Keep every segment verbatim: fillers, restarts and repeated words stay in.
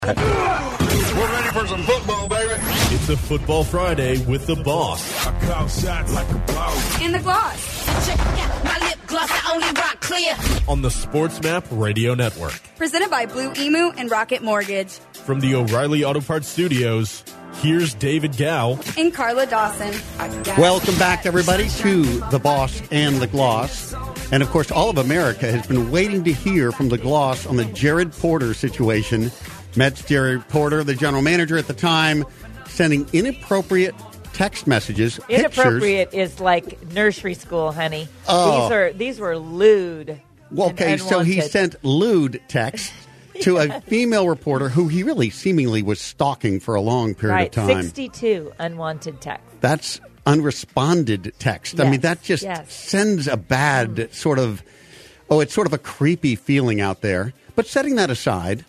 We're ready for some football, baby. It's a Football Friday with the boss. I call shots like a boss. In the gloss. Check out my lip gloss, I only rock clear. On the SportsMap Radio Network. Presented by Blue Emu and Rocket Mortgage. From the O'Reilly Auto Parts Studios, here's David Gow and Carla Dawson. Welcome back, everybody, to The Boss and the Gloss. And, of course, all of America has been waiting to hear from the Gloss on the Jared Porter situation. Mets Jared Porter, the general manager at the time, sending inappropriate text messages. Inappropriate pictures. is like nursery school, honey. Oh. These are these were lewd. Well, okay, and so he unwanted. sent lewd texts to a female reporter who he really seemingly was stalking for a long period right, of time. sixty-two unwanted texts. That's unresponded text. I Yes, mean, that just yes. sends a bad Mm. sort of, oh, it's sort of a creepy feeling out there. But setting that aside,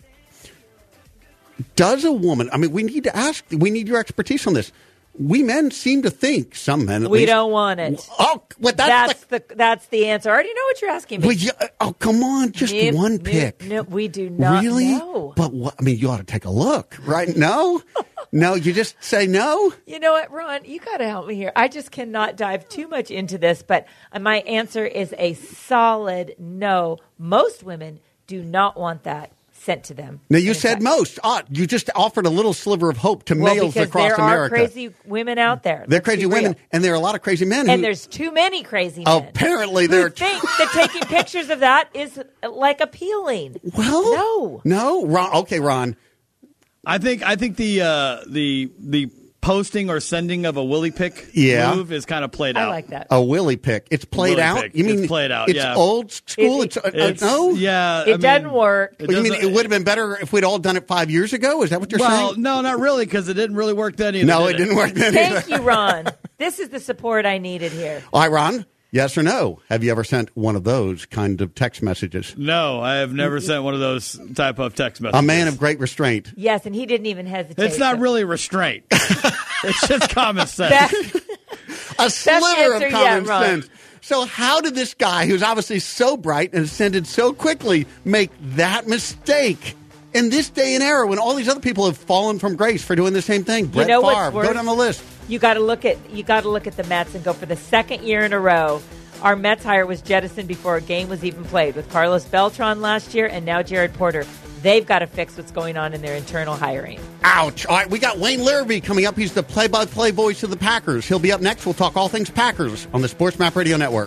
does a woman, I mean, we need to ask, we need your expertise on this. We men seem to think, some men at We least. don't want it. Oh, well, that's, That's the, that's the answer. I already know what you're asking the, me. well, yeah, oh, come on, just Nope, one nope, pick. No, we do not Really? know. But what, I mean, you ought to take a look, right? No? No, you just say no? You know what, Ron? You got to help me here. I just cannot dive too much into this, but my answer is a solid no. Most women do not want that sent to them. Now, you In said fact- most. Ah, you just offered a little sliver of hope to well, males because across there America. are crazy women out there. They're Let's crazy be real. women, and there are a lot of crazy men. And who, there's too many crazy men. Apparently, who there are think that taking pictures of that is like appealing. Well, no, no, Ron. Okay, Ron. I think I think the uh, the the posting or sending of a willy pick Yeah. move is kind of played I out. like that. A willy pick. It's played Willy out. pick. You mean It's played out, It's yeah. old school. It- it's, uh, It's, no. yeah, It I mean, doesn't work. it you mean doesn't- it would have been better if we'd all done it five years ago? Is that what you're Well, saying? no, not really, because it didn't really work then either. No, did it didn't work then either. Thank you, Ron. This is the support I needed here. All right, Ron. Yes or no? Have you ever sent one of those kind of text messages? No, I have never sent one of those type of text messages. A man of great restraint. Yes, and he didn't even hesitate. It's not So- really restraint. It's just common sense. That- A sliver answer of yet, common Ron. sense. So how did this guy, who's obviously so bright and ascended so quickly, make that mistake in this day and era when all these other people have fallen from grace for doing the same thing? Brett know what's Favre, worse? go down the list. You got to look at you got to look at the Mets and go for the second year in a row. Our Mets hire was jettisoned before a game was even played with Carlos Beltran last year and now Jared Porter. They've got to fix what's going on in their internal hiring. Ouch. All right, we got Wayne Larrabee coming up. He's the play-by-play voice of the Packers. He'll be up next. We'll talk all things Packers on the SportsMap Radio Network.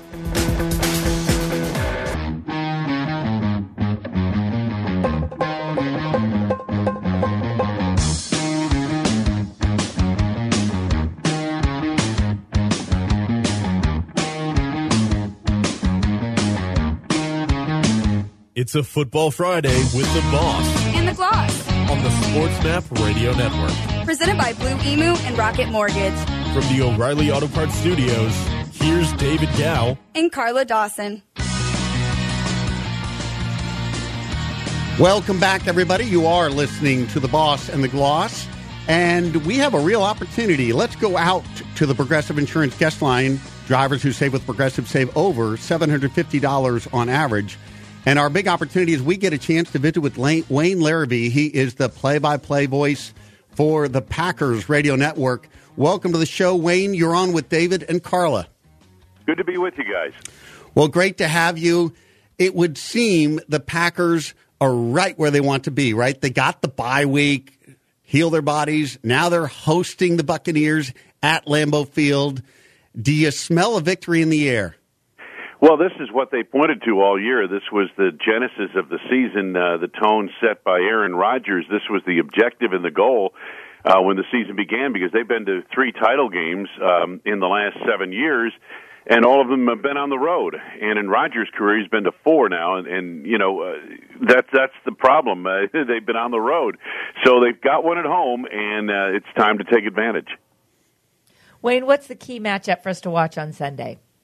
It's a Football Friday with the boss. In the gloss. On the SportsMap Radio Network. Presented by Blue Emu and Rocket Mortgage. From the O'Reilly Auto Parts Studios, here's David Gow And Carla Dawson. Welcome back, everybody. You are listening to The Boss and the Gloss, and we have a real opportunity. Let's go out to the Progressive Insurance guest line. Drivers who save with Progressive save over seven hundred fifty dollars on average. And our big opportunity is we get a chance to visit with Lane, Wayne Larrabee. He is the play-by-play voice for the Packers Radio Network. Welcome to the show, Wayne. You're on with David and Carla. Good to be with you guys. Well, great to have you. It would seem the Packers are right where they want to be, right? They got the bye week, heal their bodies. Now they're hosting the Buccaneers at Lambeau Field. Do you smell a victory in the air? Well, this is what they pointed to all year. This was the genesis of the season, uh, the tone set by Aaron Rodgers. This was the objective and the goal uh, when the season began, because they've been to three title games um, in the last seven years, and all of them have been on the road. And in Rodgers' career, he's been to four now, and, and you know, uh, that's, that's the problem. Uh, they've been on the road. So they've got one at home, and uh, it's time to take advantage. Wayne, what's the key matchup for us to watch on Sunday?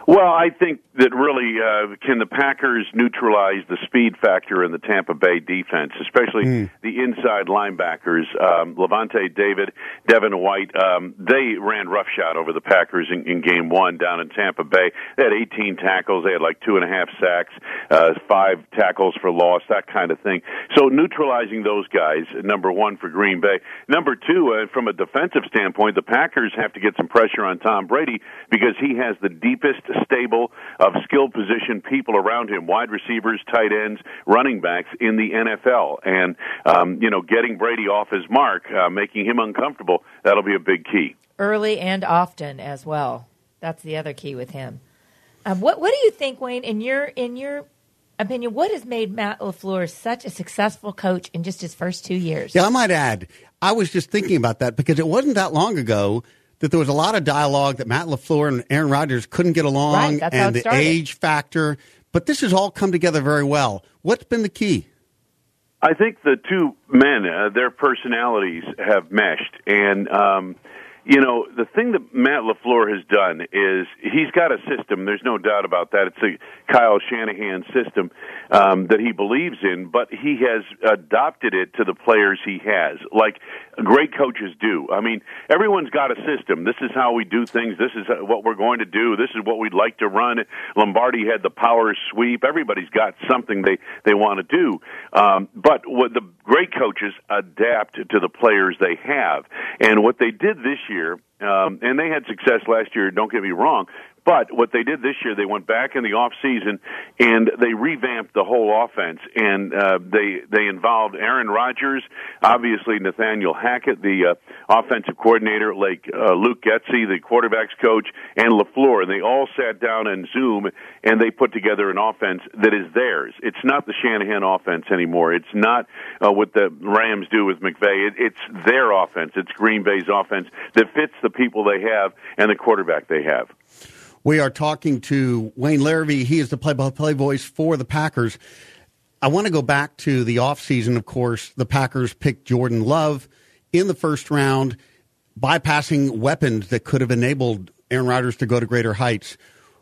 Well, I think that really uh, can the Packers neutralize the speed factor in the Tampa Bay defense, especially mm. the inside linebackers, um, Levante David, Devin White. Um, they ran roughshod over the Packers in, in game one down in Tampa Bay. They had eighteen tackles. They had like two and a half sacks, uh, five tackles for loss, that kind of thing. So neutralizing those guys, number one for Green Bay. Number two, uh, from a defensive standpoint, the Packers have to get some pressure on Tom Brady because he has the deepest stable of skilled position people around him, wide receivers, tight ends, running backs in the N F L. And, um, you know, getting Brady off his mark, uh, making him uncomfortable, that'll be a big key. Early and often as well. That's the other key with him. Um, what What do you think, Wayne, in your in your opinion, what has made Matt LaFleur such a successful coach in just his first two years? Yeah, I might add, I was just thinking about that because it wasn't that long ago that there was a lot of dialogue that Matt LaFleur and Aaron Rodgers couldn't get along, right, that's how and it the started. age factor. But this has all come together very well. What's been the key? I think the two men, uh, their personalities have meshed. And, um, you know, the thing that Matt LaFleur has done is he's got a system. There's no doubt about that. It's a Kyle Shanahan system um, that he believes in, but he has adopted it to the players he has, like great coaches do. I mean, everyone's got a system. This is how we do things. This is what we're going to do. This is what we'd like to run. Lombardi had the power sweep. Everybody's got something they, they want to do. Um, but what the great coaches adapt to the players they have. And what they did this year, Um, and they had success last year, don't get me wrong, but what they did this year, they went back in the off season and they revamped the whole offense, and uh, they they involved Aaron Rodgers, obviously Nathaniel Hackett, the uh, offensive coordinator, like uh, Luke Getsy, the quarterbacks coach, and LaFleur, and they all sat down on Zoom and they put together an offense that is theirs. It's not the Shanahan offense anymore. It's not uh, what the Rams do with McVay. It, it's their offense. It's Green Bay's offense that fits the people they have and the quarterback they have. We are talking to Wayne Larrivee. He is the play-by-play voice for the Packers. I want to go back to the offseason, of course. The Packers picked Jordan Love in the first round, bypassing weapons that could have enabled Aaron Rodgers to go to greater heights.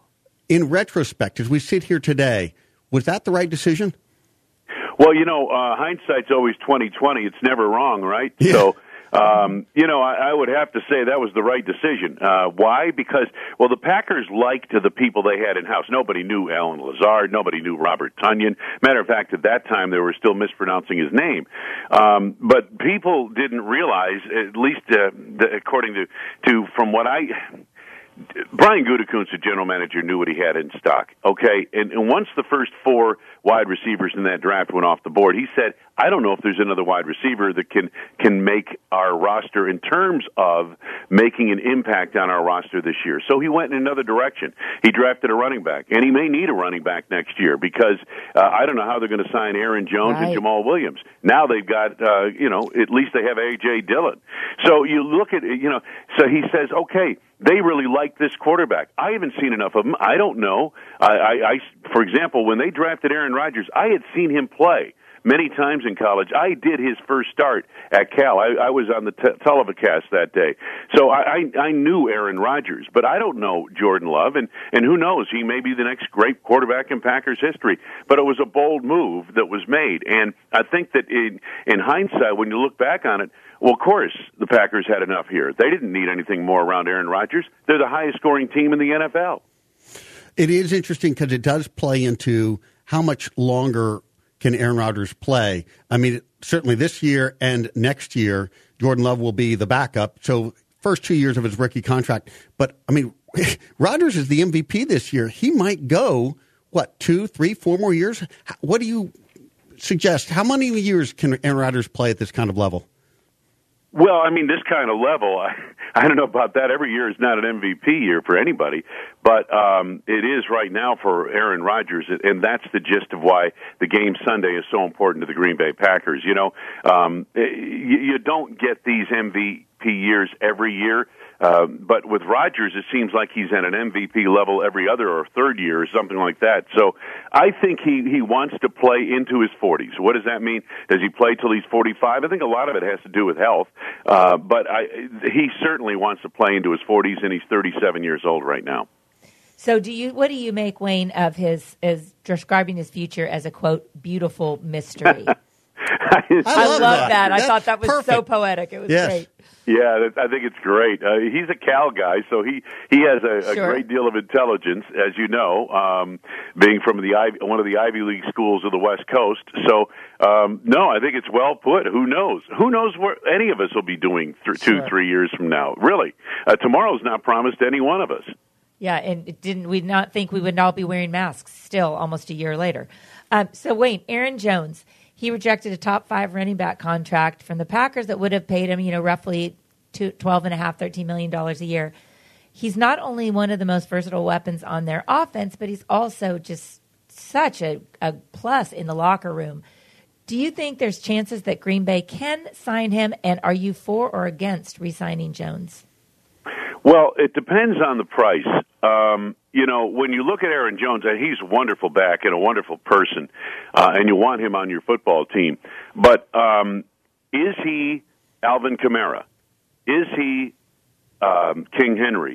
In retrospect, as we sit here today, was that the right decision? Well, you know, uh, hindsight's always twenty twenty. It's never wrong, right? Yeah. So, Um, you know, I, I would have to say that was the right decision. Uh, why? Because, well, the Packers liked the people they had in-house. Nobody knew Alan Lazard. Nobody knew Robert Tunyon. Matter of fact, at that time, they were still mispronouncing his name. Um, but people didn't realize, at least uh, the, according to, to, from what I... Brian Gutekunst, the general manager, knew what he had in stock, okay? And, and once the first four wide receivers in that draft went off the board, he said, I don't know if there's another wide receiver that can can make our roster in terms of making an impact on our roster this year. So he went in another direction. He drafted a running back, and he may need a running back next year because uh, I don't know how they're going to sign Aaron Jones right. and Jamal Williams. Now they've got, uh, you know, at least they have A J Dillon. So you look at, you know, so he says, okay, they really like this quarterback. I haven't seen enough of him. I don't know. I, I, I, for example, when they drafted Aaron Rodgers, I had seen him play many times in college. I did his first start at Cal. I, I was on the te- telecast that day. So I, I, I knew Aaron Rodgers, but I don't know Jordan Love, and, and who knows, he may be the next great quarterback in Packers history. But it was a bold move that was made, and I think that in, in hindsight, when you look back on it, well, of course, the Packers had enough here. They didn't need anything more around Aaron Rodgers. They're the highest-scoring team in the N F L. It is interesting because it does play into how much longer can Aaron Rodgers play. I mean, certainly this year and next year, Jordan Love will be the backup. So first two years of his rookie contract. But, I mean, Rodgers is the M V P this year. He might go, what, two, three, four more years? What do you suggest? How many years can Aaron Rodgers play at this kind of level? Well, I mean, this kind of level, I, I don't know about that. Every year is not an M V P year for anybody, but um, it is right now for Aaron Rodgers, and that's the gist of why the game Sunday is so important to the Green Bay Packers. You know, um, you, you don't get these M V P years every year. Uh, but with Rodgers, it seems like he's at an M V P level every other or third year or something like that. So I think he, he wants to play into his forties. What does that mean? Does he play till he's forty-five? I think a lot of it has to do with health. Uh, but I, he certainly wants to play into his forties, and he's thirty-seven years old right now. So, do you? What do you make, Wayne, of his as describing his future as a quote beautiful mystery? I love, I love that. that. I That's thought that was perfect. so poetic. It was Yes. great. Yeah, that- I think it's great. Uh, he's a Cal guy, so he he has a, a Sure. great deal of intelligence, as you know, um, being from the Ivy, one of the Ivy League schools of the West Coast. So, um, no, I think it's well put. Who knows? Who knows what any of us will be doing th- two, Sure. three years from now? Really, uh, tomorrow's not promised to any one of us. Yeah, and it didn't we not think we would all be wearing masks still almost a year later? Um, so, Wayne, Aaron Jones, he rejected a top five running back contract from the Packers that would have paid him, you know, roughly two, twelve and a half, thirteen million dollars a year. He's not only one of the most versatile weapons on their offense, but he's also just such a, a plus in the locker room. Do you think there's chances that Green Bay can sign him, and are you for or against re-signing Jones? Well, it depends on the price. Um, you know, when you look at Aaron Jones, and he's a wonderful back and a wonderful person, uh, and you want him on your football team. But um, is he Alvin Kamara? Is he um, King Henry?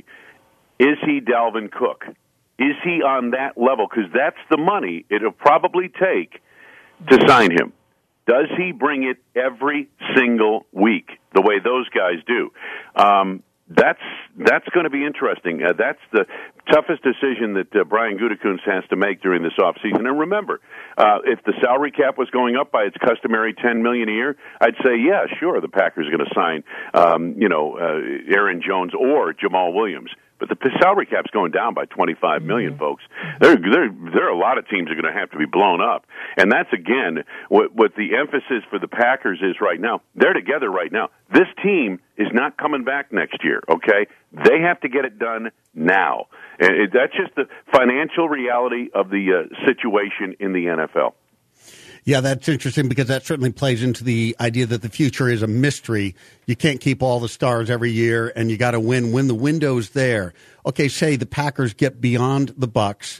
Is he Dalvin Cook? Is he on that level? Because that's the money it'll probably take to sign him. Does he bring it every single week the way those guys do? Um, that's that's going to be interesting. Uh, that's the toughest decision that uh, Brian Gutekunst has to make during this offseason. And remember, uh, if the salary cap was going up by its customary ten million dollars a year, I'd say, yeah, sure, the Packers are going to sign, um, you know, uh, Aaron Jones or Jamal Williams. But the salary cap's going down by twenty-five million dollars, folks. There, there, there are a lot of teams that are going to have to be blown up. And that's, again, what, what the emphasis for the Packers is right now. They're together right now. This team is not coming back next year, okay? They have to get it done now. And it, that's just the financial reality of the uh, situation in the N F L. Yeah, that's interesting because that certainly plays into the idea that the future is a mystery. You can't keep all the stars every year, and you got to win when the window's there. Okay, say the Packers get beyond the Bucs.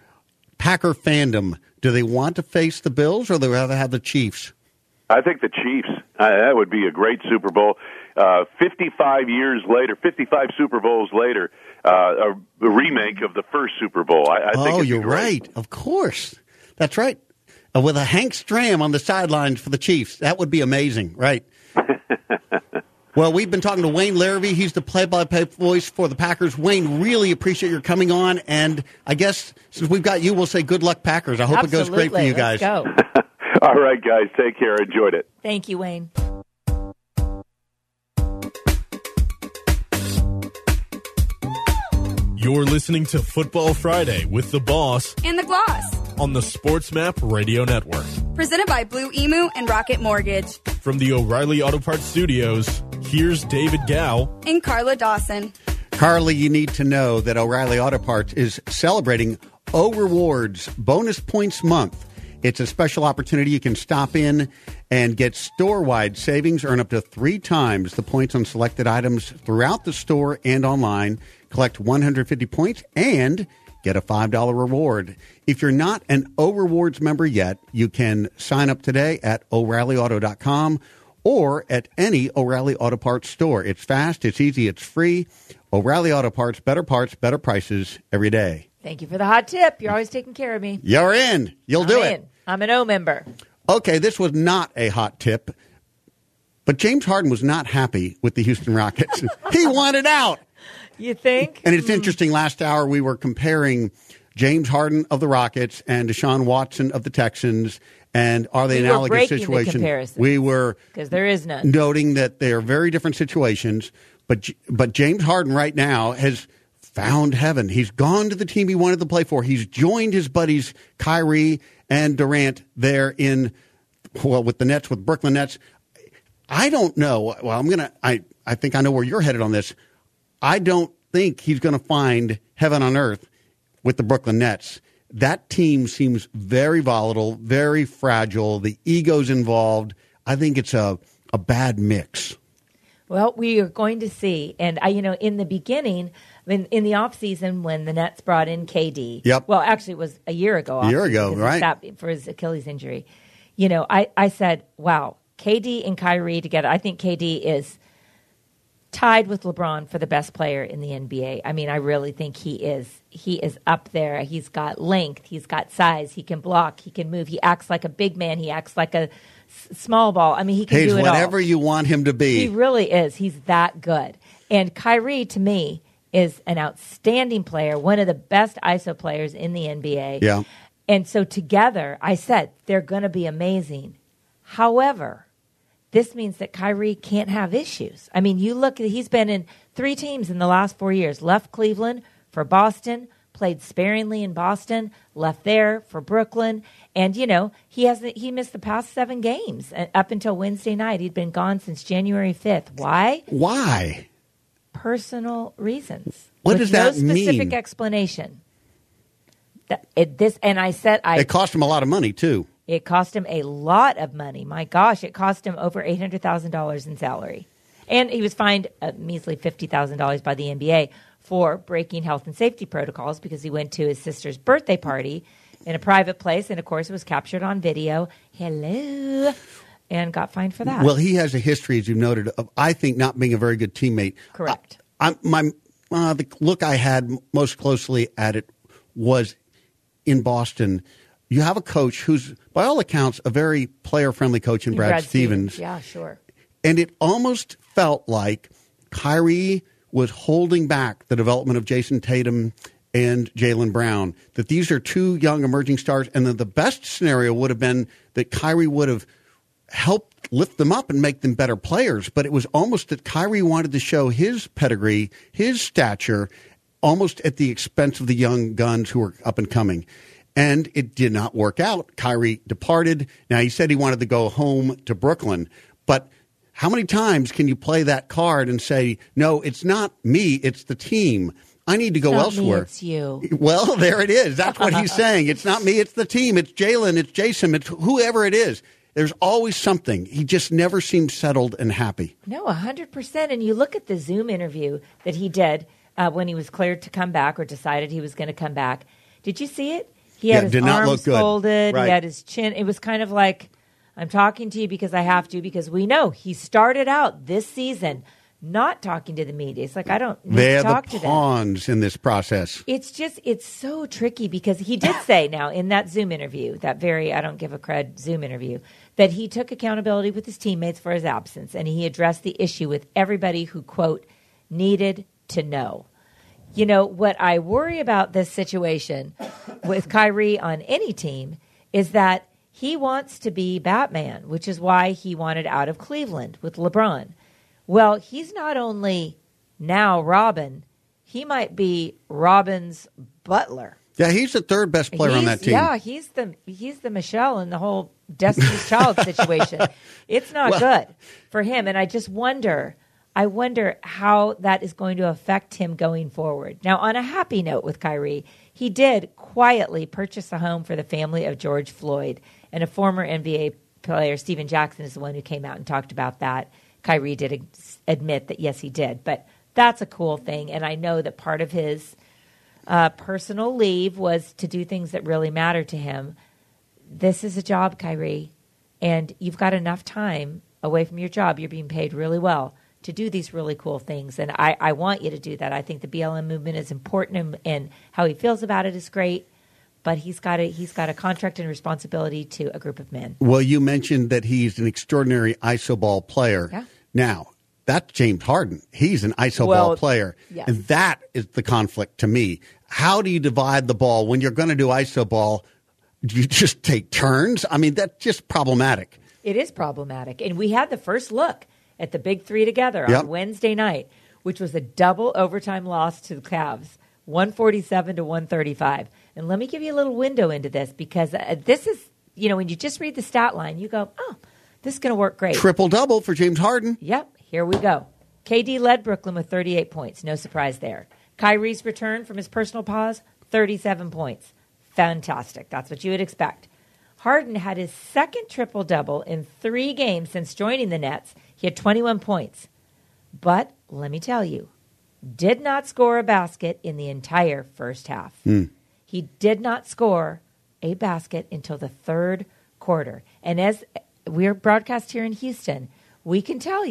Packer fandom, do they want to face the Bills, or do they rather have the Chiefs? I think the Chiefs. Uh, that would be a great Super Bowl. Uh, fifty-five years later, fifty-five Super Bowls later, uh, a, a remake of the first Super Bowl. I, I think oh, it'd be you're great. right. Of course. That's right. Uh, with a Hank Stram on the sidelines for the Chiefs. That would be amazing, right? Well, we've been talking to Wayne Larrivee. He's the play-by-play voice for the Packers. Wayne, really appreciate your coming on. And I guess since we've got you, we'll say good luck, Packers. I hope Absolutely. it goes great for you guys. Let's go. All right, guys. Take care. Enjoyed it. Thank you, Wayne. You're listening to Football Friday with the Boss And the Gloss. on the SportsMap Radio Network. Presented by Blue Emu and Rocket Mortgage. From the O'Reilly Auto Parts Studios, here's David Gow. And Carla Dawson. Carly, you need to know that O'Reilly Auto Parts is celebrating O Rewards Bonus Points Month. It's a special opportunity. You can stop in and get store-wide savings, earn up to three times the points on selected items throughout the store and online, collect one hundred fifty points, and get a five dollars reward. If you're not an O Rewards member yet, you can sign up today at O'Reilly Auto dot com or at any O'Reilly Auto Parts store. It's fast, it's easy, it's free. O'Reilly Auto Parts, better parts, better prices every day. Thank you for the hot tip. You're always taking care of me. You're in. You'll I'm do in. it. I'm an O member. Okay, this was not a hot tip, but James Harden was not happy with the Houston Rockets. He wanted out. You think? And it's interesting, last hour we were comparing James Harden of the Rockets and Deshaun Watson of the Texans, and are they We an were analogous breaking the situation? comparisons. We were Because there is none. noting that they are very different situations, but but James Harden right now has found heaven. He's gone to the team he wanted to play for. He's joined his buddies Kyrie and Durant there in, well, with the Nets, with Brooklyn Nets. I don't know. Well, I'm going to, I, I think I know where you're headed on this. I don't think he's going to find heaven on earth with the Brooklyn Nets. That team seems very volatile, very fragile. The ego's involved. I think it's a, a bad mix. Well, we are going to see. And, I, you know, in the beginning, in, in the offseason when the Nets brought in K D. Yep. Well, actually, it was a year ago. A year ago, because he right. stopped for his Achilles injury. You know, I, I said, wow, K D and Kyrie together. I think K D is tied with LeBron for the best player in the N B A. I mean, I really think he is. He is up there. He's got length. He's got size. He can block. He can move. He acts like a big man. He acts like a s- small ball. I mean, he can He's do it all. whatever you want him to be. He really is. He's that good. And Kyrie, to me, is an outstanding player, one of the best I S O players in the N B A. Yeah. And so together, I said, they're going to be amazing. However, this means that Kyrie can't have issues. I mean, you look, he's been in three teams in the last four years. Left Cleveland for Boston, played sparingly in Boston, left there for Brooklyn. And, you know, he hasn't, he missed the past seven games uh, up until Wednesday night. He'd been gone since January fifth. Why? Why? Personal reasons. What with does that no specific mean? explanation. That, it, this, and I said, I. It cost him a lot of money, too. It cost him a lot of money. My gosh, it cost him over eight hundred thousand dollars in salary. And he was fined a measly fifty thousand dollars by the N B A for breaking health and safety protocols because he went to his sister's birthday party in a private place. And, of course, it was captured on video. Hello. And got fined for that. Well, he has a history, as you noted, of, I think, not being a very good teammate. Correct. I, I, my uh, the look I had most closely at it was in Boston. You have a coach who's, by all accounts, a very player-friendly coach in Brad, Brad Stevens. Stevens. Yeah, sure. And it almost felt like Kyrie was holding back the development of Jason Tatum and Jaylen Brown, that these are two young emerging stars, and that the best scenario would have been that Kyrie would have helped lift them up and make them better players. But it was almost that Kyrie wanted to show his pedigree, his stature, almost at the expense of the young guns who were up and coming. And it did not work out. Kyrie departed. Now, he said he wanted to go home to Brooklyn. But how many times can you play that card and say, no, it's not me, it's the team. I need to go Not elsewhere. Me, it's you. Well, there it is. That's what he's saying. It's not me, it's the team. It's Jalen, it's Jason, it's whoever it is. There's always something. He just never seems settled and happy. No, one hundred percent. And you look at the Zoom interview that he did uh, when he was cleared to come back or decided he was going to come back. Did you see it? He had Yeah, his did not arms look good. folded. Right. He had his chin. It was kind of like, I'm talking to you because I have to, because we know he started out this season not talking to the media. It's like, I don't need They're to talk the to them. pawns in this process. It's just, it's so tricky because he did say now in that Zoom interview, that very, I don't give a cred Zoom interview, that he took accountability with his teammates for his absence and he addressed the issue with everybody who, quote, needed to know. You know, what I worry about this situation with Kyrie on any team is that he wants to be Batman, which is why he wanted out of Cleveland with LeBron. Well, he's not only now Robin, he might be Robin's butler. Yeah, he's the third best player on He's- that team. Yeah, he's the he's the Michelle in the whole Destiny's Child situation. It's not Well- good for him, and I just wonder. I wonder how that is going to affect him going forward. Now, on a happy note with Kyrie, he did quietly purchase a home for the family of George Floyd, and a former N B A player, Steven Jackson, is the one who came out and talked about that. Kyrie did ex- admit that, yes, he did. But that's a cool thing, and I know that part of his uh, personal leave was to do things that really matter to him. This is a job, Kyrie, and you've got enough time away from your job. You're being paid really well to do these really cool things, and I, I want you to do that. I think the B L M movement is important, and, and how he feels about it is great, but he's got a, he's got a contract and responsibility to a group of men. Well, you mentioned that he's an extraordinary iso ball player. Yeah. Now, that's James Harden. He's an iso Well, ball player. yes. And that is the conflict to me. How do you divide the ball when you're going to do iso ball? Do you just take turns? I mean, that's just problematic. It is problematic, and we had the first look at the big three together Yep. on Wednesday night, which was a double overtime loss to the Cavs, one forty-seven to one thirty-five. And let me give you a little window into this, because uh, this is, you know, when you just read the stat line, you go, oh, this is going to work great. Triple-double for James Harden. Yep, here we go. K D led Brooklyn with thirty-eight points. No surprise there. Kyrie's return from his personal pause, thirty-seven points. Fantastic. That's what you would expect. Harden had his second triple-double in three games since joining the Nets. He had twenty-one points. But let me tell you, did not score a basket in the entire first half. Mm. He did not score a basket until the third quarter. And as we're broadcast here in Houston, we can tell you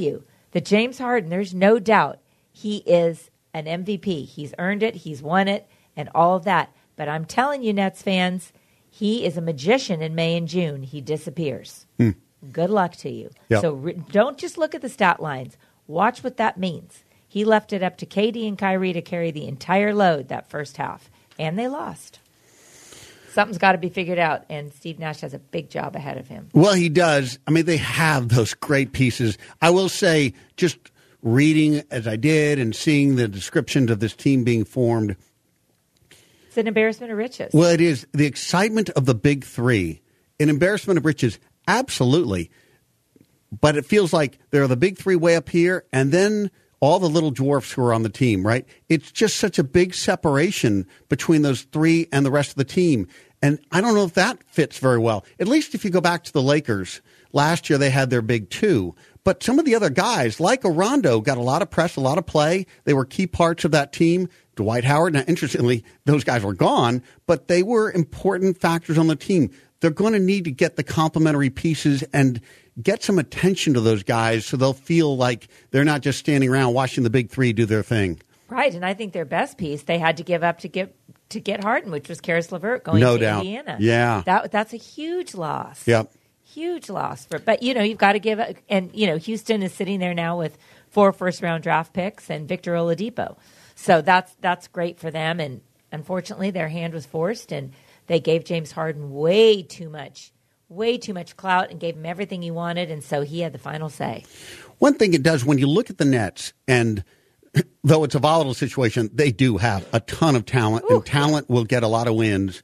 that James Harden, there's no doubt he is an M V P. He's earned it. He's won it and all of that. But I'm telling you, Nets fans, he is a magician in May and June. He disappears. Hmm. Good luck to you. Yep. So re- don't just look at the stat lines. Watch what that means. He left it up to K D and Kyrie to carry the entire load that first half, and they lost. Something's got to be figured out, and Steve Nash has a big job ahead of him. Well, he does. I mean, they have those great pieces. I will say, just reading as I did and seeing the descriptions of this team being formed. It's an embarrassment of riches. Well, it is. The excitement of the big three. An embarrassment of riches, absolutely. But it feels like there are the big three way up here, and then all the little dwarfs who are on the team, right? It's just such a big separation between those three and the rest of the team. And I don't know if that fits very well. At least if you go back to the Lakers, last year they had their big two. But some of the other guys, like a Rondo, got a lot of press, a lot of play. They were key parts of that team. Dwight Howard, now interestingly, those guys were gone, but they were important factors on the team. They're going to need to get the complementary pieces and get some attention to those guys so they'll feel like they're not just standing around watching the big three do their thing. Right, and I think their best piece they had to give up to get to get Harden, which was Karis LeVert going no to doubt. Indiana. Yeah, that that's a huge loss. Yep, huge loss. For, but you know you've got to give it, and you know Houston is sitting there now with four first round draft picks and Victor Oladipo, so that's that's great for them. And unfortunately, their hand was forced, and they gave James Harden way too much. way too much clout and gave him everything he wanted, and so he had the final say. One thing it does, when you look at the Nets, and though it's a volatile situation, they do have a ton of talent, Ooh. and talent will get a lot of wins.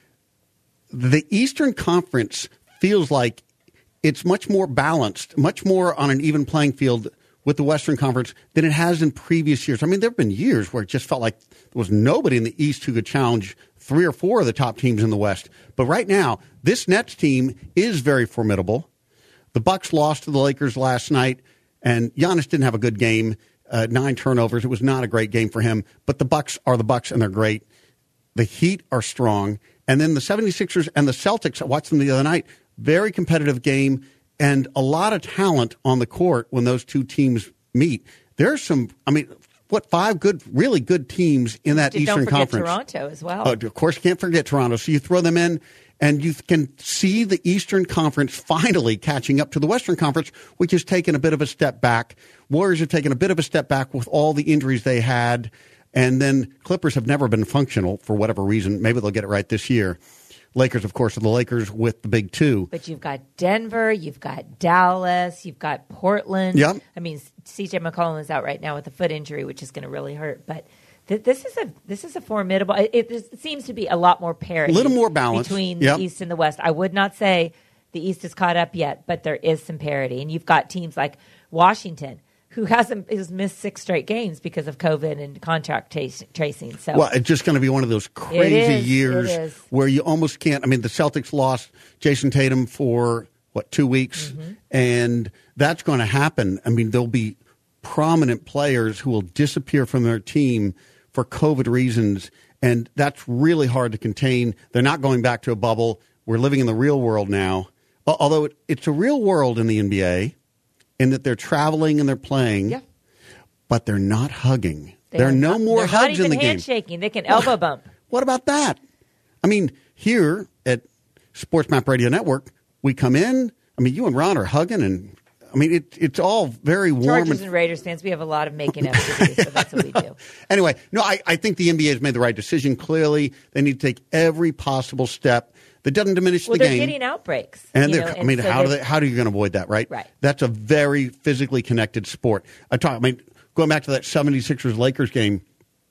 The Eastern Conference feels like it's much more balanced, much more on an even playing field with the Western Conference than it has in previous years. I mean, there have been years where it just felt like there was nobody in the East who could challenge three or four of the top teams in the West. But right now, this Nets team is very formidable. The Bucks lost to the Lakers last night, and Giannis didn't have a good game. Uh, nine turnovers. It was not a great game for him. But the Bucks are the Bucks, and they're great. The Heat are strong. And then the 76ers and the Celtics, I watched them the other night, very competitive game, and a lot of talent on the court when those two teams meet. There's some, I mean, what, five good, really good teams in that Don't Eastern forget Conference. Toronto as well. Oh, of course, you can't forget Toronto. So you throw them in, and you can see the Eastern Conference finally catching up to the Western Conference, which has taken a bit of a step back. Warriors have taken a bit of a step back with all the injuries they had. And then Clippers have never been functional for whatever reason. Maybe they'll get it right this year. Lakers, of course, are the Lakers with the big two. But you've got Denver, you've got Dallas, you've got Portland. Yep. I mean, C J McCollum is out right now with a foot injury, which is going to really hurt. But th- this is a this is a formidable. It, it seems to be a lot more parity, a little more balance between yep. the East and the West. I would not say the East is caught up yet, but there is some parity, and you've got teams like Washington, who hasn't has missed six straight games because of COVID and contract t- tracing. So, well, it's just going to be one of those crazy is, years where you almost can't. I mean, the Celtics lost Jason Tatum for what two weeks, mm-hmm. and that's going to happen. I mean, there'll be prominent players who will disappear from their team for COVID reasons, and that's really hard to contain. They're not going back to a bubble. We're living in the real world now, although it's a real world in the N B A. In that they're traveling and they're playing, yeah. but they're not hugging. They there are no not, more hugs in the game. They're not even handshaking. They can elbow bump. What about that? I mean, here at Sports Map Radio Network, we come in. I mean, you and Ron are hugging, and I mean, it, it's all very warm. Chargers and, and Raiders fans, we have a lot of making up to do, so that's what we do. Anyway, no, I, I think the N B A has made the right decision. Clearly, they need to take every possible step. That doesn't diminish well, the they're game. They're getting outbreaks. And, you they're, know, I mean, and so how do they, how are you going to avoid that, right? Right. That's a very physically connected sport. I talk. I mean, going back to that 76ers Lakers game,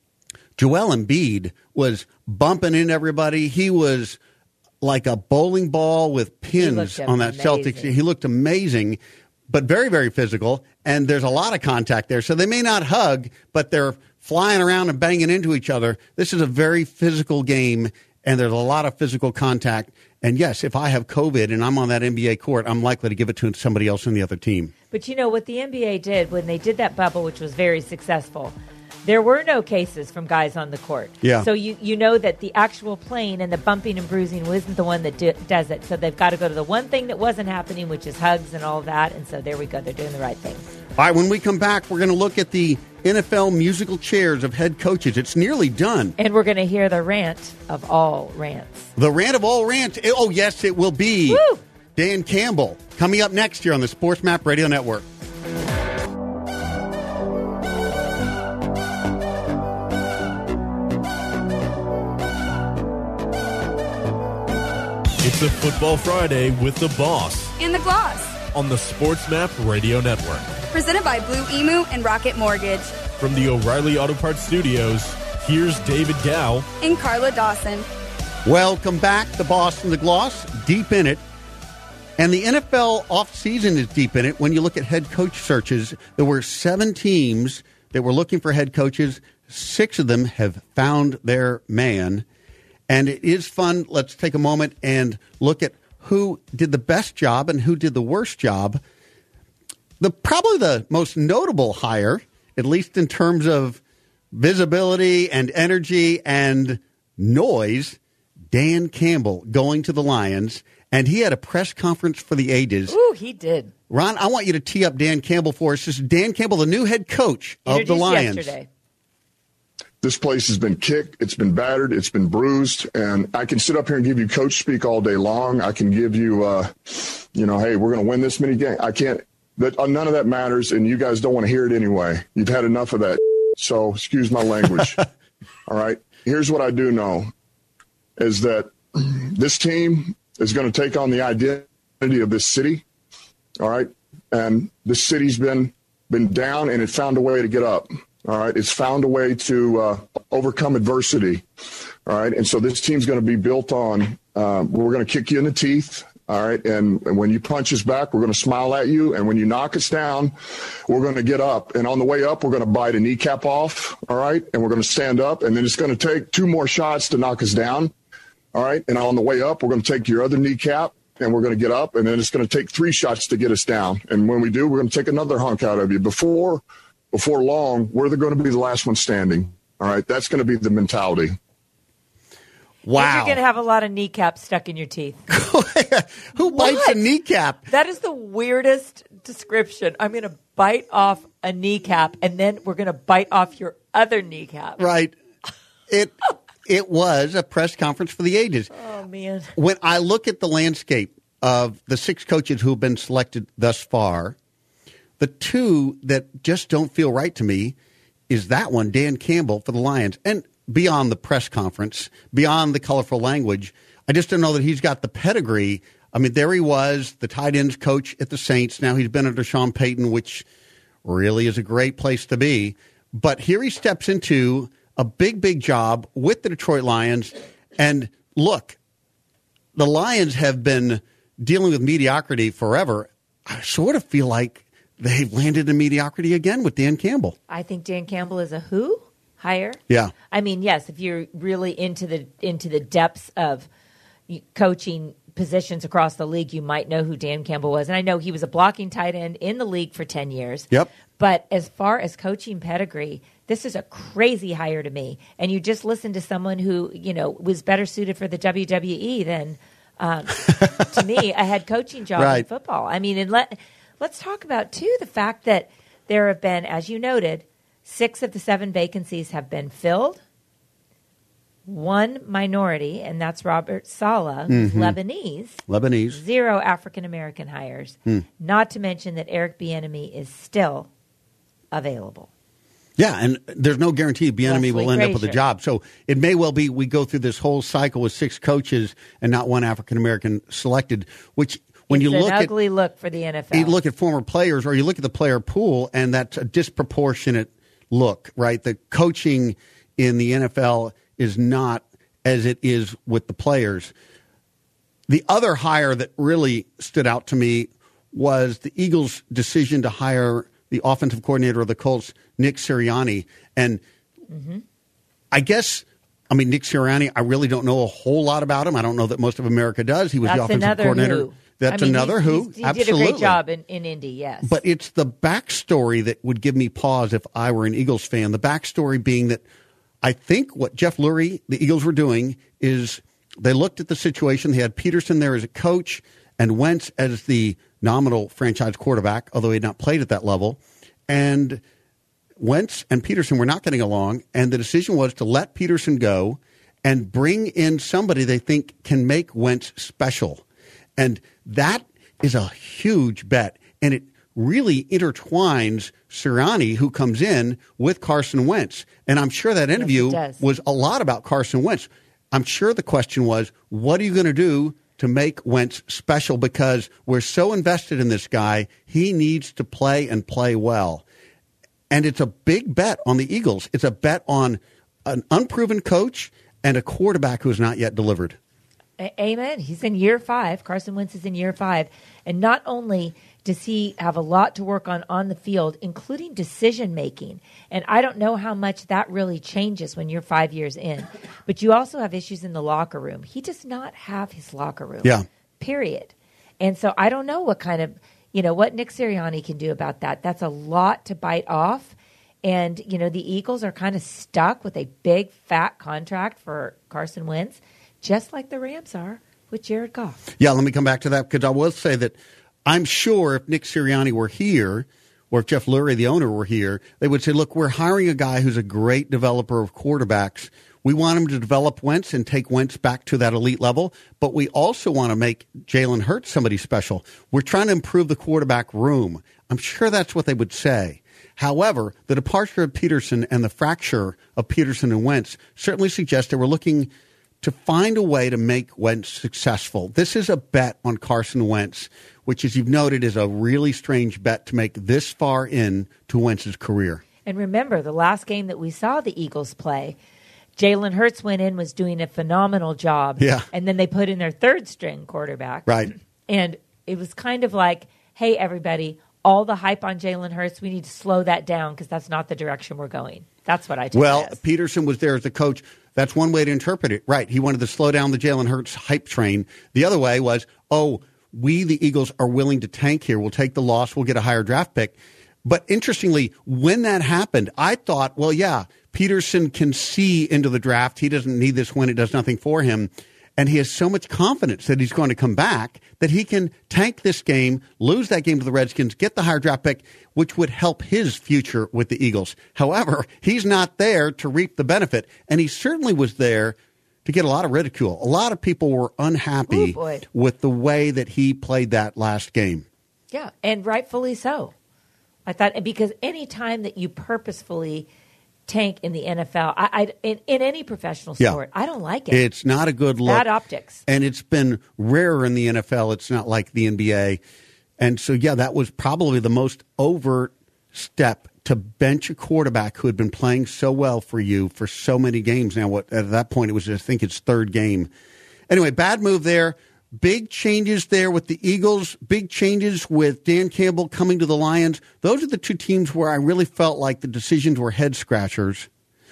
Joel Embiid was bumping into everybody. He was like a bowling ball with pins on that Celtics. He looked amazing, but very, very physical. And there's a lot of contact there. So they may not hug, but they're flying around and banging into each other. This is a very physical game. And there's a lot of physical contact. And yes, if I have COVID and I'm on that N B A court, I'm likely to give it to somebody else in the other team. But you know what the N B A did when they did that bubble, which was very successful, there were no cases from guys on the court. Yeah. So you, you know that the actual playing and the bumping and bruising isn't the one that do, does it. So they've got to go to the one thing that wasn't happening, which is hugs and all that. And so there we go. They're doing the right thing. right, when we come back, we're going to look at the N F L musical chairs of head coaches. It's nearly done. And we're going to hear the rant of all rants. The rant of all rants. Oh, yes, it will be. Woo! Dan Campbell coming up next year on the Sports Map Radio Network. It's a Football Friday with the Boss And the Gloss. on the Sports Map Radio Network. Presented by Blue Emu and Rocket Mortgage. From the O'Reilly Auto Parts Studios, here's David Gow. And Carla Dawson. Welcome back. The Boss and the Gloss, deep in it. And the N F L offseason is deep in it. When you look at head coach searches, there were seven teams that were looking for head coaches. Six of them have found their man. And it is fun. Let's take a moment and look at who did the best job and who did the worst job. The probably the most notable hire, at least in terms of visibility and energy and noise, Dan Campbell going to the Lions. And he had a press conference for the ages. Ooh, he did. Ron, I want you to tee up Dan Campbell for us. This is Dan Campbell, the new head coach of the Lions. Yesterday. This place has been kicked, it's been battered, it's been bruised, and I can sit up here and give you coach speak all day long. I can give you, uh, you know, hey, we're going to win this many games. I can't. That uh, none of that matters, and you guys don't want to hear it anyway. You've had enough of that, so excuse my language. All right. Here's what I do know: is that this team is going to take on the identity of this city. All right, and this city's been been down, and it found a way to get up. All right, it's found a way to uh, overcome adversity. All right, and so this team's going to be built on, um, we're going to kick you in the teeth. All right, and, and when you punch us back, we're going to smile at you. And when you knock us down, we're going to get up. And on the way up, we're going to bite a kneecap off. All right, and we're going to stand up. And then it's going to take two more shots to knock us down. All right, and on the way up, we're going to take your other kneecap. And we're going to get up. And then it's going to take three shots to get us down. And when we do, we're going to take another hunk out of you. Before Before long, we're going to be the last one standing. All right, that's going to be the mentality. Wow. And you're going to have a lot of kneecaps stuck in your teeth. Who bites What? a kneecap? That is the weirdest description. I'm going to bite off a kneecap, and then we're going to bite off your other kneecap. Right. It it was a press conference for the ages. Oh, man. When I look at the landscape of the six coaches who have been selected thus far, the two that just don't feel right to me is that one, Dan Campbell for the Lions. And beyond the press conference, beyond the colorful language, I just don't know that he's got the pedigree. I mean, there he was, the tight ends coach at the Saints. Now he's been under Sean Payton, which really is a great place to be. But here he steps into a big, big job with the Detroit Lions. And look, the Lions have been dealing with mediocrity forever. I sort of feel like they've landed in mediocrity again with Dan Campbell. I think Dan Campbell is a who? Hire? Yeah. I mean, yes, if you're really into the into the depths of coaching positions across the league, you might know who Dan Campbell was. And I know he was a blocking tight end in the league for ten years. Yep. But as far as coaching pedigree, this is a crazy hire to me. And you just listen to someone who, you know, was better suited for the W W E than, um, to me, a head coaching job Right. in football. I mean, and let, let's talk about, too, the fact that there have been, as you noted, six of the seven vacancies have been filled. One minority, and that's Robert Saleh, who's Mm-hmm. Lebanese. Lebanese. Zero African-American hires. Hmm. Not to mention that Eric Bieniemy is still available. Yeah, and there's no guarantee Bieniemy Wesley will end up with a Frazier. job. So it may well be we go through this whole cycle with six coaches and not one African-American selected, which when it's you an look at ugly look for the N F L. you look at former players or you look at the player pool, and that's a disproportionate look, right? The coaching in the N F L is not as it is with the players. The other hire that really stood out to me was the Eagles' decision to hire the offensive coordinator of the Colts, Nick Sirianni. And Mm-hmm. I guess, I mean, Nick Sirianni, I really don't know a whole lot about him. I don't know that most of America does. He was That's the offensive another coordinator. who. That's I mean, another he's- who. he's- He Absolutely. did a great job in, in Indy, yes. But it's the backstory that would give me pause if I were an Eagles fan. The backstory being that I think what Jeff Lurie, the Eagles, were doing is they looked at the situation. They had Peterson there as a coach and Wentz as the nominal franchise quarterback, although he had not played at that level. and Wentz and Peterson were not getting along, and the decision was to let Peterson go and bring in somebody they think can make Wentz special. And that is a huge bet, and it really intertwines Sirianni, who comes in, with Carson Wentz. And I'm sure that interview yes, was a lot about Carson Wentz. I'm sure the question was, what are you going to do to make Wentz special? Because we're so invested in this guy, he needs to play and play well. And it's a big bet on the Eagles. It's a bet on an unproven coach and a quarterback who has not yet delivered. Amen. He's in year five. Carson Wentz is in year five. And not only does he have a lot to work on on the field, including decision making. And I don't know how much that really changes when you're five years in. But you also have issues in the locker room. He does not have his locker room. Yeah. Period. And so I don't know what kind of, you know, what Nick Sirianni can do about that. That's a lot to bite off. And, you know, the Eagles are kind of stuck with a big, fat contract for Carson Wentz, just like the Rams are with Jared Goff. Yeah, let me come back to that, because I will say that I'm sure if Nick Sirianni were here, or if Jeff Lurie, the owner, were here, they would say, look, we're hiring a guy who's a great developer of quarterbacks. We want him to develop Wentz and take Wentz back to that elite level, but we also want to make Jalen Hurts somebody special. We're trying to improve the quarterback room. I'm sure that's what they would say. However, the departure of Peterson and the fracture of Peterson and Wentz certainly suggests that we're looking to find a way to make Wentz successful. This is a bet on Carson Wentz, which, as you've noted, is a really strange bet to make this far in to Wentz's career. And remember, the last game that we saw the Eagles play, Jalen Hurts went in, was doing a phenomenal job. Yeah. And then they put in their third string quarterback. Right. And it was kind of like, hey, everybody, all the hype on Jalen Hurts, we need to slow that down because that's not the direction we're going. That's what I took Well, it as. Peterson was there as the coach. That's one way to interpret it. Right. He wanted to slow down the Jalen Hurts hype train. The other way was, oh, we, the Eagles, are willing to tank here. We'll take the loss. We'll get a higher draft pick. But interestingly, when that happened, I thought, well, yeah, Peterson can see into the draft. He doesn't need this win. It does nothing for him. And he has so much confidence that he's going to come back that he can tank this game, lose that game to the Redskins, get the higher draft pick, which would help his future with the Eagles. However, he's not there to reap the benefit, and he certainly was there to get a lot of ridicule. A lot of people were unhappy Ooh, with the way that he played that last game. Yeah, and rightfully so. I thought, because any time that you purposefully tank in the N F L, I, I in, in any professional sport, Yeah. I don't like it. It's not a good look. Bad optics. And it's been rarer in the N F L. It's not like the N B A. And so, yeah, that was probably the most overt step to bench a quarterback who had been playing so well for you for so many games now. What at that point, it was, I think, its third game. Anyway, bad move there. Big changes there with the Eagles. Big changes with Dan Campbell coming to the Lions. Those are the two teams where I really felt like the decisions were head-scratchers.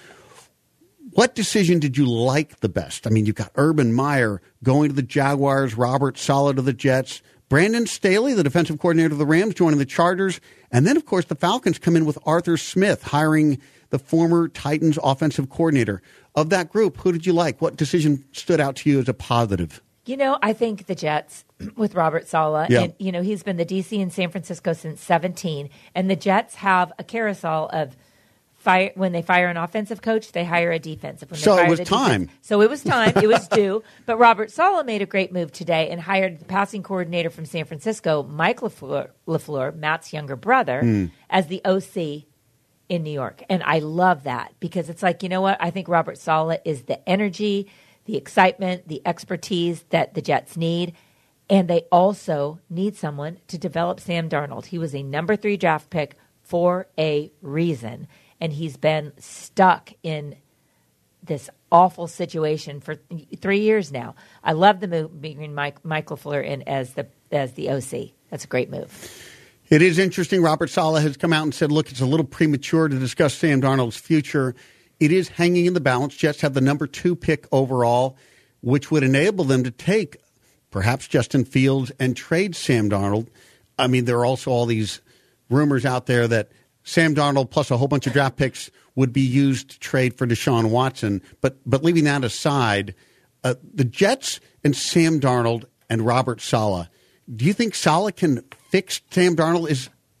What decision did you like the best? I mean, you've got Urban Meyer going to the Jaguars, Robert Saleh to the Jets, Brandon Staley, the defensive coordinator of the Rams, joining the Chargers. And then, of course, the Falcons come in with Arthur Smith, hiring the former Titans offensive coordinator. Of that group, who did you like? What decision stood out to you as a positive? You know, I think the Jets with Robert Saleh. Yeah. And, you know, he's been the D C in San Francisco since seventeen. And the Jets have a carousel of fire. When they fire an offensive coach, they hire a defensive. When they So it fire was the time. defense- So it was time. It was due. But Robert Saleh made a great move today and hired the passing coordinator from San Francisco, Mike LaFleur, LaFleur Matt's younger brother, Mm. as the O C in New York. And I love that because it's like, you know what? I think Robert Saleh is the energy, the excitement, the expertise that the Jets need. And they also need someone to develop Sam Darnold. He was a number three draft pick for a reason. And he's been stuck in this awful situation for three years now. I love the move bringing Mike, Mike LaFleur in as the, as the O C. That's a great move. It is interesting. Robert Saleh has come out and said, look, it's a little premature to discuss Sam Darnold's future. It is hanging in the balance. Jets have the number two pick overall, which would enable them to take perhaps Justin Fields and trade Sam Darnold. I mean, there are also all these rumors out there that Sam Darnold plus a whole bunch of draft picks would be used to trade for Deshaun Watson. But but leaving that aside, uh, the Jets and Sam Darnold and Robert Saleh, do you think Saleh can fix Sam Darnold? Is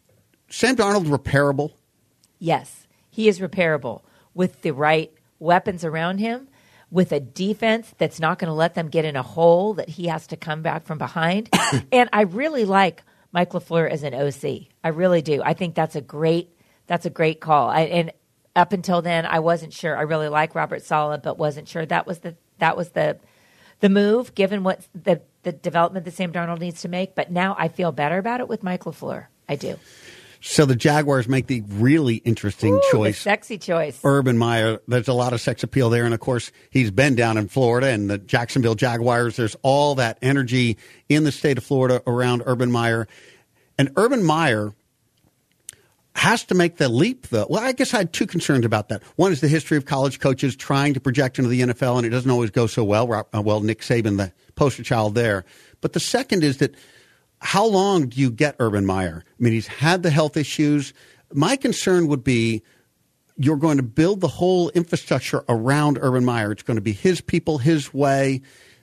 Sam Darnold repairable? Yes, he is repairable with the right weapons around him, with a defense that's not going to let them get in a hole that he has to come back from behind. And I really like Mike LaFleur as an O C. I really do. I think that's a great that's a great call. I, and up until then, I wasn't sure. I really like Robert Saleh, but wasn't sure that was the that was the the move, given what the the development that Sam Darnold needs to make. But now I feel better about it with Mike LaFleur. I do. So the Jaguars make the really interesting Ooh, choice. The sexy choice. Urban Meyer. There's a lot of sex appeal there. And, of course, he's been down in Florida and the Jacksonville Jaguars. There's all that energy in the state of Florida around Urban Meyer. And Urban Meyer has to make the leap, though. Well, I guess I had two concerns about that. One is the history of college coaches trying to project into the N F L, and it doesn't always go so well. Well, Nick Saban, the poster child there. But the second is that how long do you get Urban Meyer? I mean, he's had the health issues. My concern would be you're going to build the whole infrastructure around Urban Meyer. It's going to be his people, his way.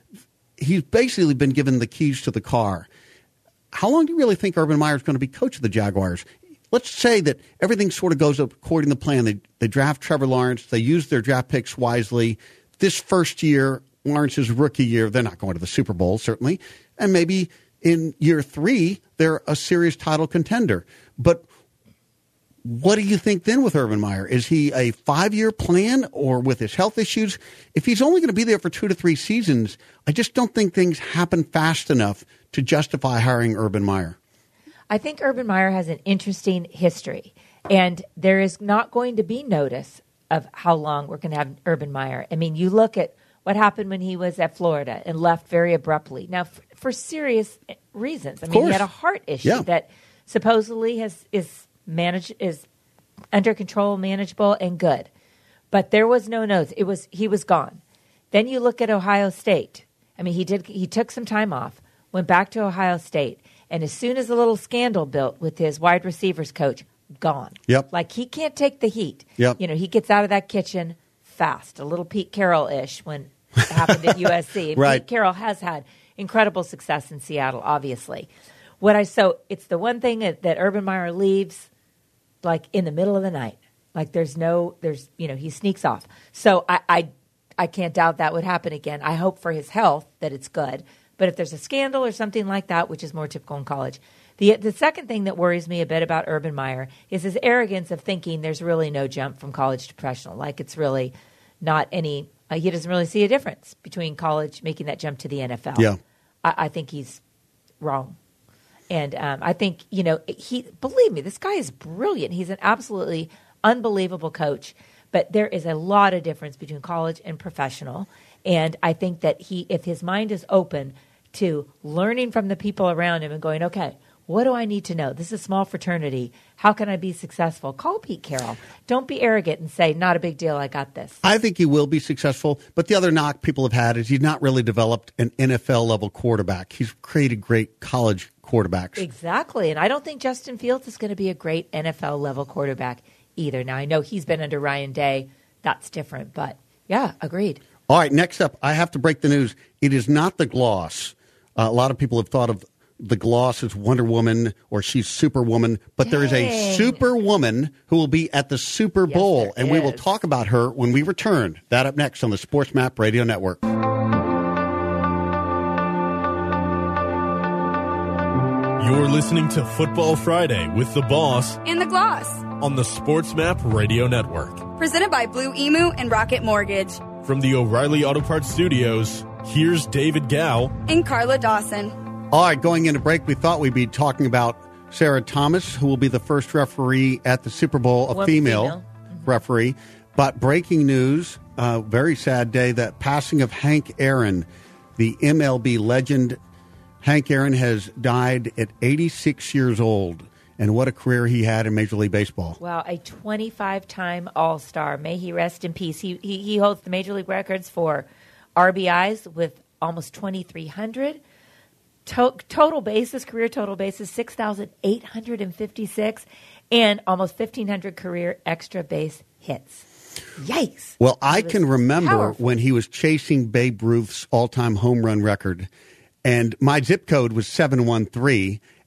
He's basically been given the keys to the car. How long do you really think Urban Meyer is going to be coach of the Jaguars? Let's say that everything sort of goes according to plan. They, they draft Trevor Lawrence. They use their draft picks wisely. This first year, Lawrence's rookie year, they're not going to the Super Bowl, certainly. And maybe in year three, they're a serious title contender. But what do you think then with Urban Meyer? Is he a five-year plan, or with his health issues? If he's only going to be there for two to three seasons, I just don't think things happen fast enough to justify hiring Urban Meyer. I think Urban Meyer has an interesting history, and there is not going to be notice of how long we're going to have Urban Meyer. I mean, you look at what happened when he was at Florida and left very abruptly. Now, for, for serious reasons. I mean, he had a heart issue yeah. that supposedly has is managed is under control, manageable, and good. But there was no notice. It was he was gone. Then you look at Ohio State. I mean, he did he took some time off, went back to Ohio State, and as soon as a little scandal built with his wide receivers coach, gone. Yep. Like he can't take the heat. Yep. You know, he gets out of that kitchen fast, a little Pete Carroll-ish when it happened at U S C. And right. Pete Carroll has had incredible success in Seattle, obviously. What I so it's the one thing that, that Urban Meyer leaves like in the middle of the night. Like there's no there's you know, he sneaks off. So I I, I can't doubt that would happen again. I hope for his health that it's good. But if there's a scandal or something like that, which is more typical in college, the the second thing that worries me a bit about Urban Meyer is his arrogance of thinking there's really no jump from college to professional. Like it's really not any uh, – he doesn't really see a difference between college making that jump to the N F L. Yeah. I, I think he's wrong. And um, I think, you know, he believe me, this guy is brilliant. He's an absolutely unbelievable coach. But there is a lot of difference between college and professional. And I think that he, if his mind is open to learning from the people around him and going, okay, what do I need to know? This is a small fraternity. How can I be successful? Call Pete Carroll. Don't be arrogant and say, not a big deal, I got this. I think he will be successful. But the other knock people have had is he's not really developed an N F L-level quarterback. He's created great college quarterbacks. Exactly. And I don't think Justin Fields is going to be a great N F L-level quarterback either. Now, I know he's been under Ryan Day. That's different. But, yeah, agreed. All right, next up, I have to break the news. It is not the gloss. Uh, a lot of people have thought of the gloss as Wonder Woman or she's Superwoman, but there is a Superwoman who will be at the Super Bowl, yes, and is. we will talk about her when we return. That up next on the Sports Map Radio Network. You're listening to Football Friday with the Boss And the Gloss. on the Sports Map Radio Network. Presented by Blue Emu and Rocket Mortgage. From the O'Reilly Auto Parts Studios, here's David Gow And Carla Dawson. All right, going into break, we thought we'd be talking about Sarah Thomas, who will be the first referee at the Super Bowl, a One female, female. Mm-hmm. referee. But breaking news, uh, very sad day, the passing of Hank Aaron, the M L B legend. Hank Aaron has died at eighty-six years old. And what a career he had in Major League Baseball. Wow, a twenty-five-time All-Star. May he rest in peace. He, he, he holds the Major League records for R B Is with almost twenty-three hundred. To- total bases, career total bases, six thousand eight hundred fifty-six, and almost fifteen hundred career extra base hits. Yikes. Well, I He was can remember powerful. when he was chasing Babe Ruth's all-time home run record, and my zip code was seven one three,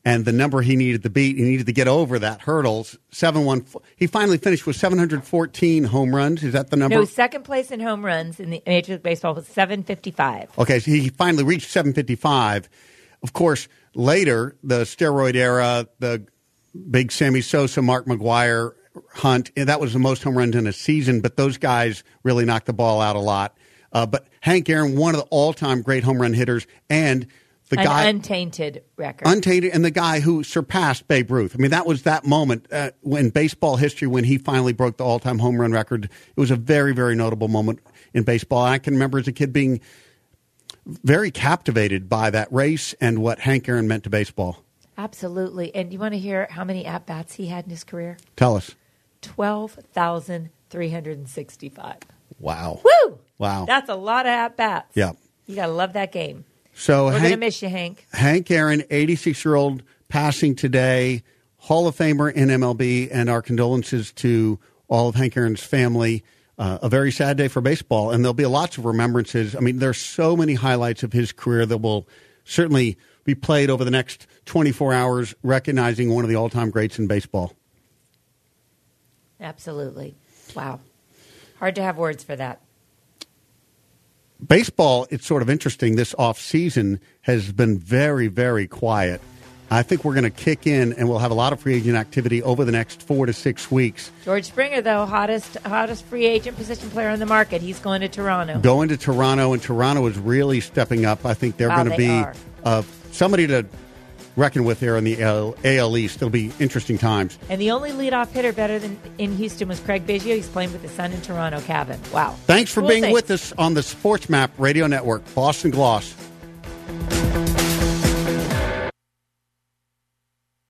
and the number he needed to beat, he needed to get over that hurdles. Seven one. He finally finished with seven hundred fourteen home runs. Is that the number? No, second place in home runs in the Major League Baseball was seven fifty-five. Okay, so he finally reached seven fifty-five. Of course, later, the steroid era, the big Sammy Sosa, Mark McGwire, Hunt, and that was the most home runs in a season, but those guys really knocked the ball out a lot. Uh, but Hank Aaron, one of the all-time great home run hitters, and the An guy untainted record. untainted, and the guy who surpassed Babe Ruth. I mean, that was that moment uh, in baseball history when he finally broke the all-time home run record. It was a very, very notable moment in baseball. I can remember as a kid being very captivated by that race and what Hank Aaron meant to baseball. Absolutely. And you want to hear how many at-bats he had in his career? Tell us. twelve thousand three hundred sixty-five. Wow. Woo! Wow. That's a lot of at-bats. Yeah. You got to love that game. So We're Hank, going to miss you, Hank. Hank Aaron, eighty-six-year-old, passing today, Hall of Famer in M L B, and our condolences to all of Hank Aaron's family. Uh, a very sad day for baseball, and there'll be lots of remembrances. I mean, there's so many highlights of his career that will certainly be played over the next twenty-four hours, recognizing one of the all-time greats in baseball. Absolutely. Wow. Hard to have words for that. Baseball, it's sort of interesting. This off-season has been very, very quiet. I think we're going to kick in, and we'll have a lot of free agent activity over the next four to six weeks. George Springer, though, hottest hottest free agent position player on the market. He's going to Toronto. Going to Toronto, and Toronto is really stepping up. I think they're Wow, going to they be are. uh, somebody to reckon with there in the A L East. It'll be interesting times. And the only leadoff hitter better than in Houston was Craig Biggio. He's playing with his son in Toronto, Cavan. Wow. Thanks for Cool being things. with us on the Sports Map Radio Network. Boston Gloss.